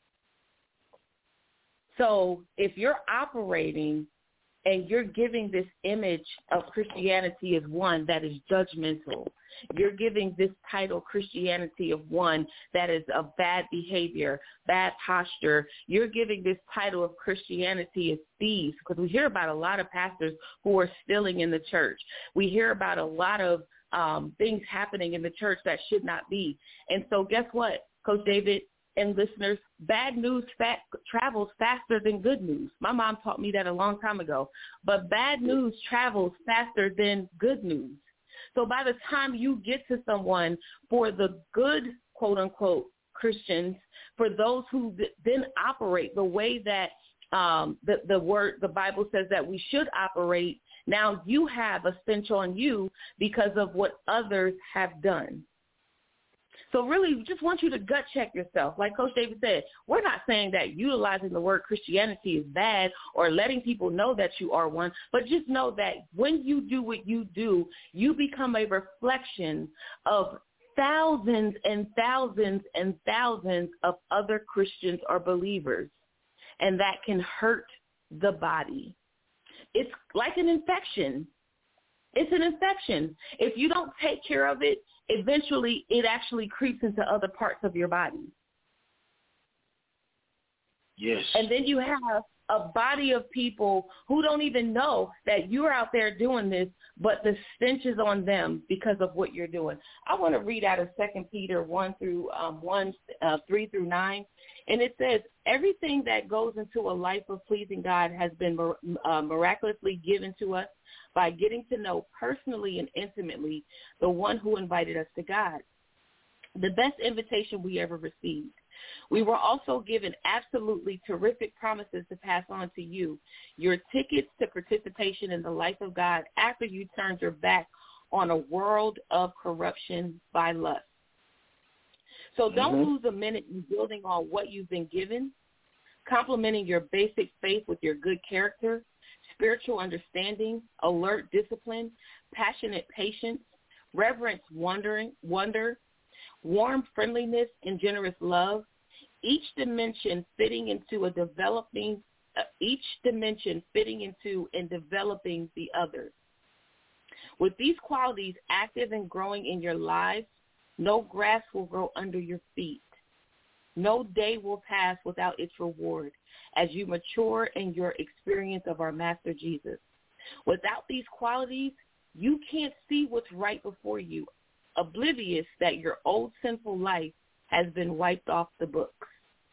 So if you're operating and you're giving this image of Christianity as one that is judgmental, you're giving this title Christianity of one that is of bad behavior, bad posture, you're giving this title of Christianity as thieves, because we hear about a lot of pastors who are stealing in the church. We hear about a lot of things happening in the church that should not be. And so guess what, Coach David and listeners, bad news travels faster than good news. My mom taught me that a long time ago. But bad news travels faster than good news. So by the time you get to someone, for the good, quote unquote, Christians, for those who then operate the way that the Bible says that we should operate, now you have a stench on you because of what others have done. So really, we just want you to gut check yourself. Like Coach David said, we're not saying that utilizing the word Christianity is bad or letting people know that you are one, but just know that when you do what you do, you become a reflection of thousands and thousands and thousands of other Christians or believers, and that can hurt the body. It's like an infection. It's an infection. If you don't take care of it, eventually it actually creeps into other parts of your body. Yes. And then you have a body of people who don't even know that you're out there doing this, but the stench is on them because of what you're doing. I want to read out of 2 Peter 3 through 9. And it says, everything that goes into a life of pleasing God has been miraculously given to us by getting to know personally and intimately the one who invited us to God. The best invitation we ever received. We were also given absolutely terrific promises to pass on to you, your tickets to participation in the life of God after you turned your back on a world of corruption by lust. So don't lose a minute in building on what you've been given, complementing your basic faith with your good character, spiritual understanding, alert discipline, passionate patience, reverence wonder, warm friendliness, and generous love, each dimension fitting into and developing the others. With these qualities active and growing in your lives, no grass will grow under your feet. No day will pass without its reward as you mature in your experience of our Master Jesus. Without these qualities, you can't see what's right before you, oblivious that your old sinful life has been wiped off the books.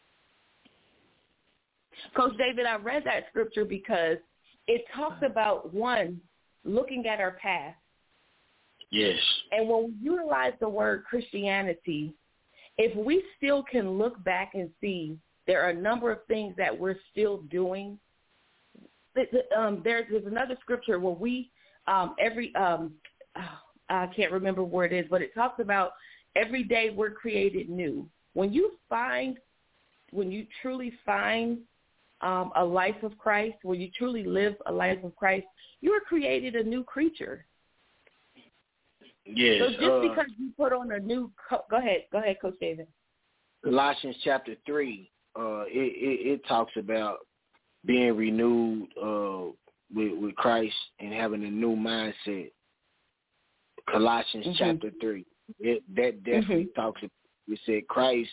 Coach David, I read that scripture because it talks about, one, looking at our past. Yes. And when we utilize the word Christianity, if we still can look back and see there are a number of things that we're still doing, there's another scripture where we, I can't remember where it is, but it talks about every day we're created new. When you truly find a life of Christ, when you truly live a life of Christ, you are created a new creature. Yes. So just because you put on a new, go ahead, Coach David. Colossians chapter 3, it talks about being renewed with Christ and having a new mindset. Colossians chapter 3, that definitely talks about. It said Christ,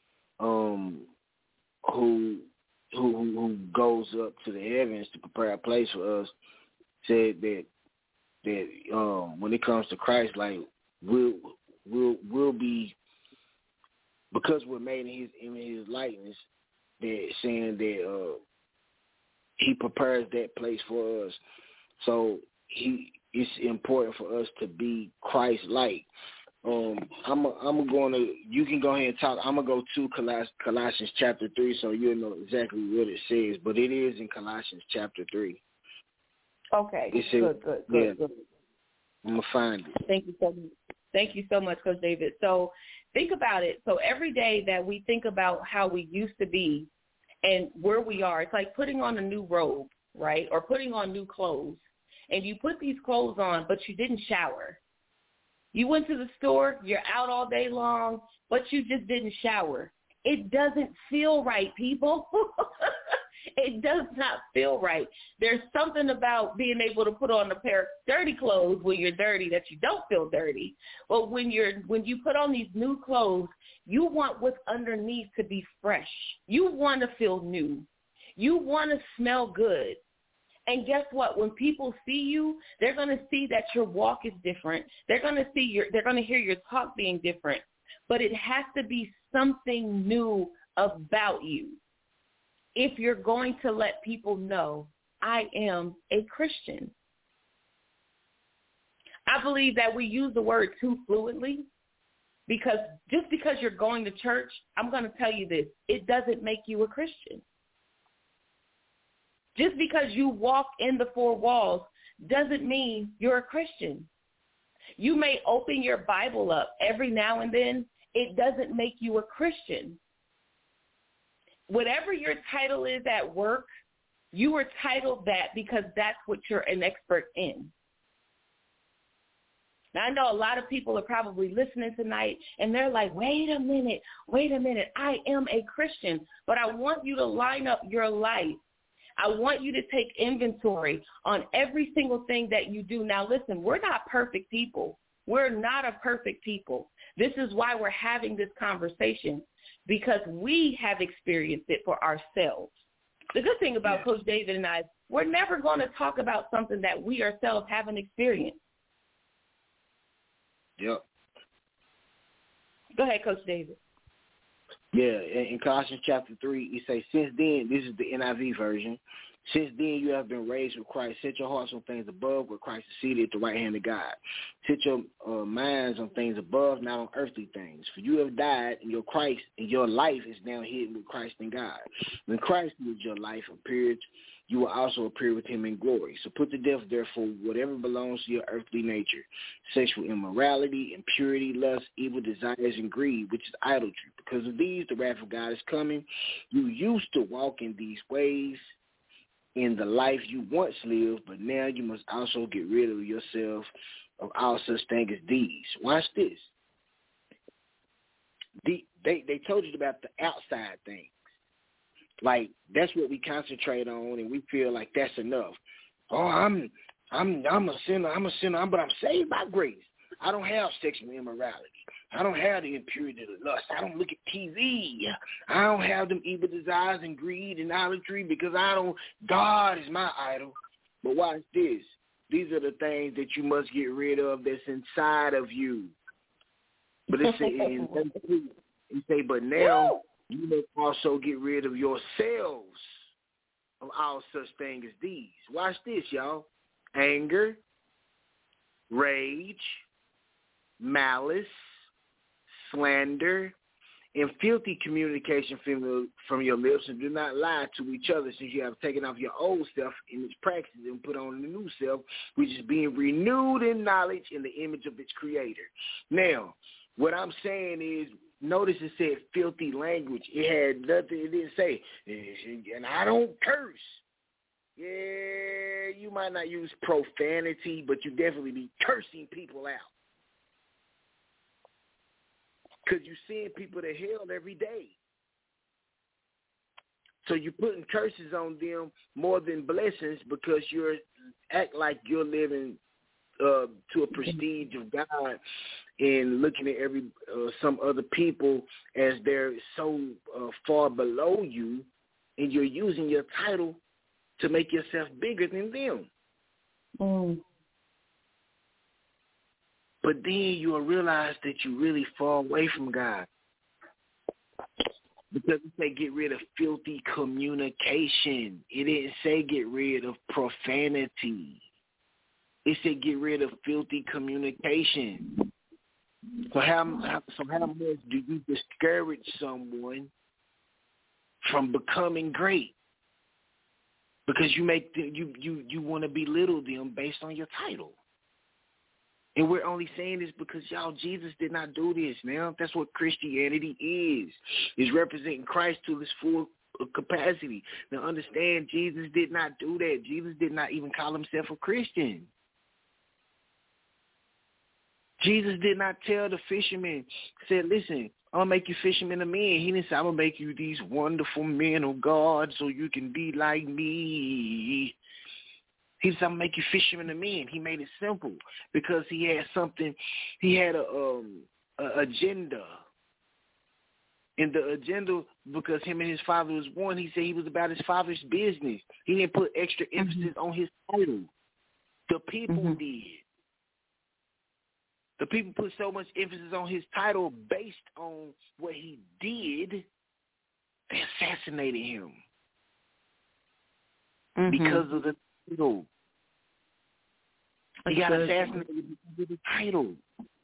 who goes up to the heavens to prepare a place for us, said that when it comes to Christ, like we'll be, because we're made in his likeness, that saying that he prepares that place for us. So he it's important for us to be Christ-like. You can go ahead and talk. I'm going to go to Colossians chapter 3 so you'll know exactly what it says. But it is in Colossians chapter 3. Okay, good. I'm going to find it. Thank you so much, Coach David. So think about it. So every day that we think about how we used to be and where we are, it's like putting on a new robe, right, or putting on new clothes. And you put these clothes on, but you didn't shower. You went to the store, you're out all day long, but you just didn't shower. It doesn't feel right, people. It does not feel right. There's something about being able to put on a pair of dirty clothes when you're dirty that you don't feel dirty. But when you put on these new clothes, you want what's underneath to be fresh. You want to feel new. You want to smell good. And guess what? When people see you, they're going to see that your walk is different. They're going to hear your talk being different. But it has to be something new about you. If you're going to let people know, I am a Christian. I believe that we use the word too fluidly because just because you're going to church, I'm going to tell you this, it doesn't make you a Christian. Just because you walk in the four walls doesn't mean you're a Christian. You may open your Bible up every now and then. It doesn't make you a Christian. Whatever your title is at work, you are titled that because that's what you're an expert in. Now, I know a lot of people are probably listening tonight, and they're like, wait a minute, I am a Christian. But I want you to line up your life. I want you to take inventory on every single thing that you do. Now, listen, we're not perfect people. We're not a perfect people. This is why we're having this conversation, because we have experienced it for ourselves. The good thing about Coach David and I, we're never going to talk about something that we ourselves haven't experienced. Yep. Go ahead, Coach David. Yeah, in Colossians chapter 3, it says, since then, this is the NIV version, since then you have been raised with Christ. Set your hearts on things above where Christ is seated at the right hand of God. Set your minds on things above, not on earthly things. For you have died, and your life is now hidden with Christ in God. When Christ, who is your life, appeared, you will also appear with him in glory. So put to death, therefore, whatever belongs to your earthly nature, sexual immorality, impurity, lust, evil desires, and greed, which is idolatry. Because of these, the wrath of God is coming. You used to walk in these ways in the life you once lived, but now you must also get rid of yourself of all such things as these. Watch this. They told you about the outside things. Like, that's what we concentrate on, and we feel like that's enough. Oh, I'm a sinner, but I'm saved by grace. I don't have sexual immorality. I don't have the impurity of lust. I don't look at TV. I don't have them evil desires and greed and idolatry because God is my idol. But watch this. These are the things that you must get rid of that's inside of you. But it say, but now you must also get rid of yourselves of all such things as these. Watch this, y'all. Anger, rage, malice, slander, and filthy communication from your lips, and do not lie to each other, since you have taken off your old self in its practice and put on the new self, which is being renewed in knowledge in the image of its creator. Now, what I'm saying is, notice it said filthy language. It had nothing. It didn't say, and I don't curse. Yeah, you might not use profanity, but you definitely be cursing people out. Because you're seeing people to hell every day. So you're putting curses on them more than blessings because you act like you're living to a prestige of God and looking at some other people as they're so far below you, and you're using your title to make yourself bigger than them. But then you will realize that you really fall away from God. Because it say get rid of filthy communication. It didn't say get rid of profanity. It said get rid of filthy communication. So how much do you discourage someone from becoming great? Because you make you want to belittle them based on your title. And we're only saying this because, y'all, Jesus did not do this, man. That's what Christianity is representing Christ to his full capacity. Now, understand, Jesus did not do that. Jesus did not even call himself a Christian. Jesus did not tell the fishermen, said, listen, I'm going to make you fishermen of men. He didn't say, I'm going to make you these wonderful men of God so you can be like me. He said, I'm going to make you fishermen of men. He made it simple because he had a agenda. And the agenda, because him and his father was one, he said he was about his father's business. He didn't put extra emphasis on his title. The people did. The people put so much emphasis on his title based on what he did, they assassinated him because of the title. He got assassinated because of the title.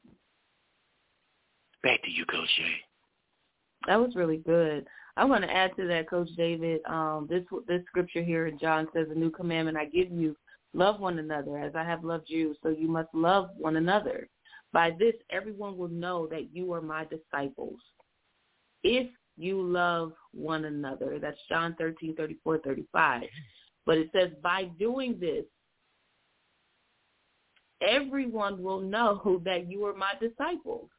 Back to you, Coach Jay. That was really good. I want to add to that, Coach David. This scripture here in John says, a new commandment I give you, love one another as I have loved you, so you must love one another. By this, everyone will know that you are my disciples, if you love one another. That's John 13:34-35. But it says, by doing this, everyone will know that you are my disciples.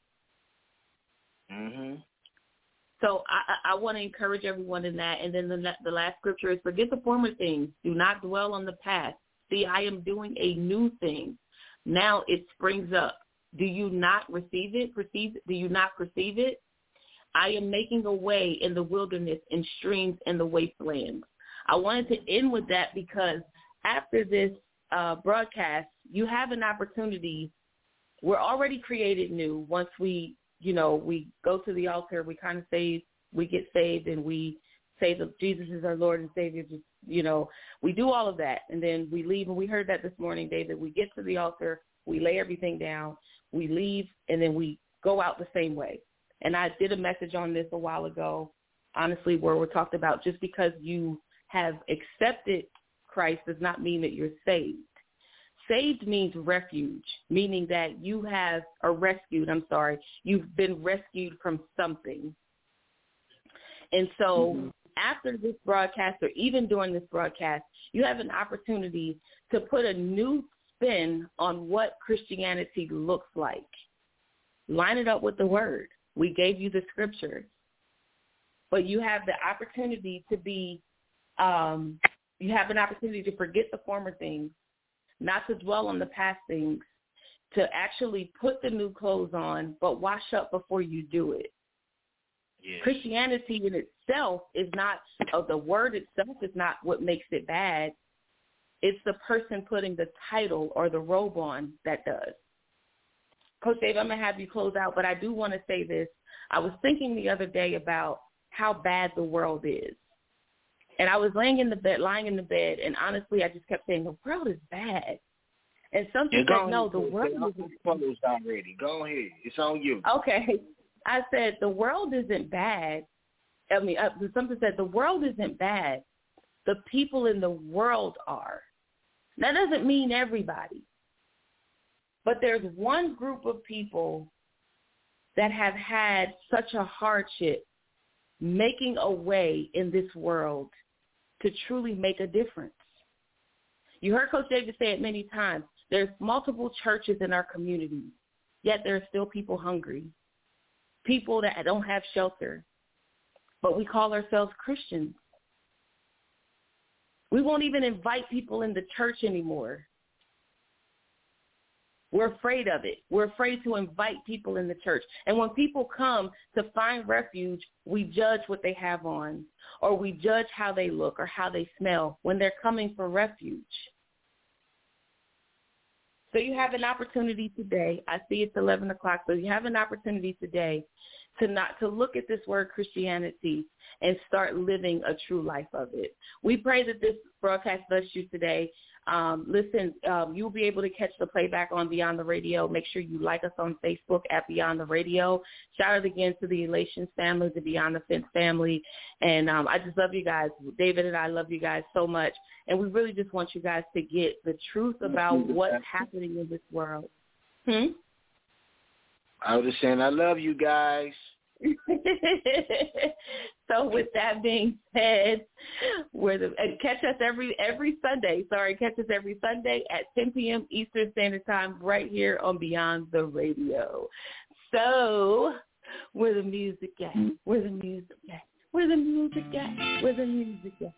So I want to encourage everyone in that. And then the last scripture is, forget the former things. Do not dwell on the past. See, I am doing a new thing. Now it springs up. Do you not receive it? Do you not perceive it? I am making a way in the wilderness and streams in the wastelands. I wanted to end with that because after this broadcast, you have an opportunity. We're already created new. Once we go to the altar, we kind of we get saved, and we say that Jesus is our Lord and Savior. We do all of that, and then we leave. And we heard that this morning, David. We get to the altar, we lay everything down, we leave, and then we go out the same way. And I did a message on this a while ago, honestly, where we talked about just because you have accepted Christ does not mean that you're saved. Saved means refuge, meaning that you have you've been rescued from something. And so after this broadcast, or even during this broadcast, you have an opportunity to put a new spin on what Christianity looks like. Line it up with the word. We gave you the scriptures. But you have the opportunity to be, you have an opportunity to forget the former things, not to dwell on the past things, to actually put the new clothes on, but wash up before you do it. Yes. Christianity in itself is not, the word itself is not what makes it bad. It's the person putting the title or the robe on that does. Coach Dave, I'm going to have you close out, but I do want to say this. I was thinking the other day about how bad the world is. And I was lying in the bed, and honestly, I just kept saying, the world is bad. And something said, no, the world isn't closed already. Go ahead. It's on you. Okay. I said, the world isn't bad. Something said, the world isn't bad. The people in the world are. That doesn't mean everybody. But there's one group of people that have had such a hardship making a way in this world to truly make a difference. You heard Coach David say it many times. There's multiple churches in our community, yet there are still people hungry, people that don't have shelter, but we call ourselves Christians. We won't even invite people in the church anymore. We're afraid of it. We're afraid to invite people in the church. And when people come to find refuge, we judge what they have on, or we judge how they look or how they smell when they're coming for refuge. So you have an opportunity today. I see it's 11 o'clock, so you have an opportunity today to look at this word Christianity and start living a true life of it. We pray that this broadcast blessed you today. Listen, you'll be able to catch the playback on Beyond the Radio. Make sure you like us on Facebook at Beyond the Radio. Shout out again to the Elations family, the Beyond the Fence family. And I just love you guys. David and I love you guys so much. And we really just want you guys to get the truth about what's happening in this world. I was just saying I love you guys. So with that being said, catch us every Sunday. Catch us every Sunday at 10 p.m. Eastern Standard Time right here on Beyond the Radio. So where the music at? Where the music at? Where the music at? Where the music at?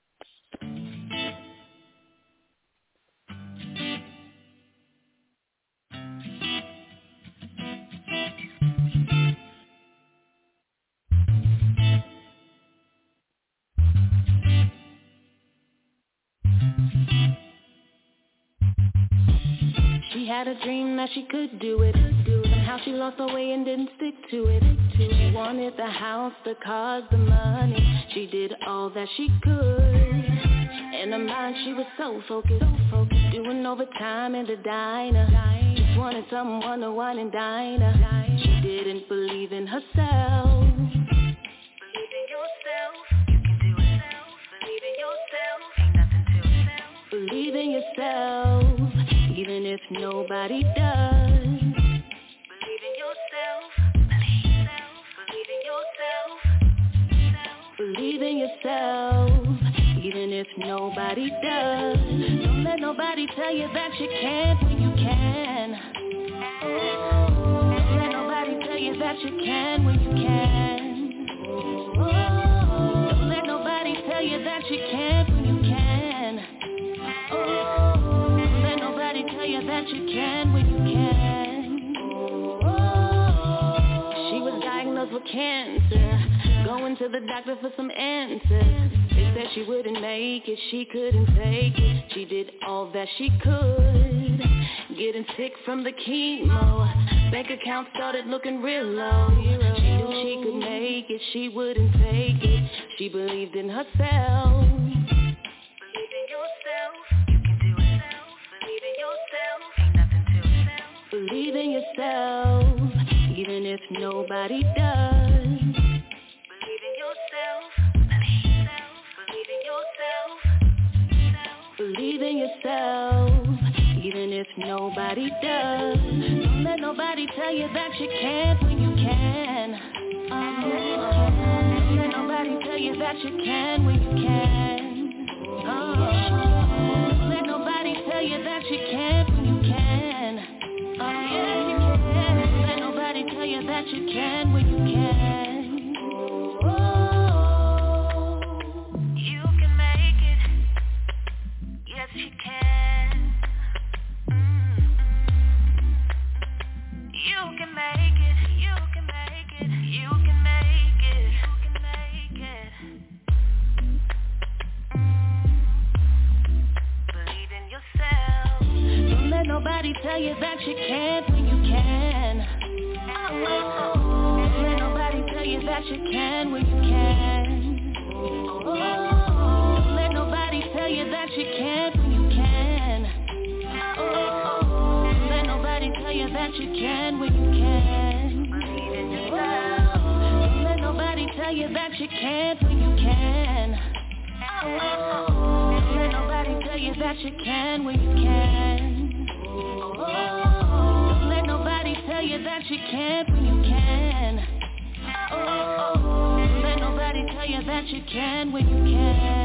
She had a dream that she could do it. Somehow she lost her way and didn't stick to it. She wanted the house, the cars, the money. She did all that she could. In her mind she was so focused, doing overtime in the diner. Just wanted someone to wine and dine her. She didn't believe in herself. Believe in yourself, you can do it. Believe in yourself, ain't nothing to yourself. Believe in yourself, even if nobody does. Believe in yourself, believe in yourself. Believe in yourself, even if nobody does. Don't let nobody tell you that you can't when you can. Don't let nobody tell you that you can when you can. Don't let nobody tell you that you can't when you can. Don't let nobody tell you that you can when you can. She was diagnosed with cancer, going to the doctor for some answers. They said she wouldn't make it, she couldn't take it. She did all that she could, getting sick from the chemo. Bank account started looking real low. She knew she could make it, she wouldn't take it. She believed in herself. Believe in yourself, you can do it. Believe in yourself, ain't nothing to yourself. Believe in yourself, even if nobody does. Believe in yourself, believe in yourself. Believe in yourself, even if nobody does. Don't let nobody tell you that you can't when you can. Don't let nobody tell you that you can when you can. Don't let nobody tell you that you can't when you can. Don't let nobody tell you that you can when you can. You can make it. Yes, you can. You can make it. You can make it. You can make it. You can make it. Believe in yourself. Don't let nobody tell you that you can't when you can. Don't let nobody tell you that you can when you can. Don't let nobody tell you that you can't when you can. Don't let nobody tell you that you can when you can. Don't let nobody tell you that you can't when you can. Don't let nobody tell you that you can when you can. Don't let nobody tell you that you can't when you can. Don't let nobody tell you that you can when you can.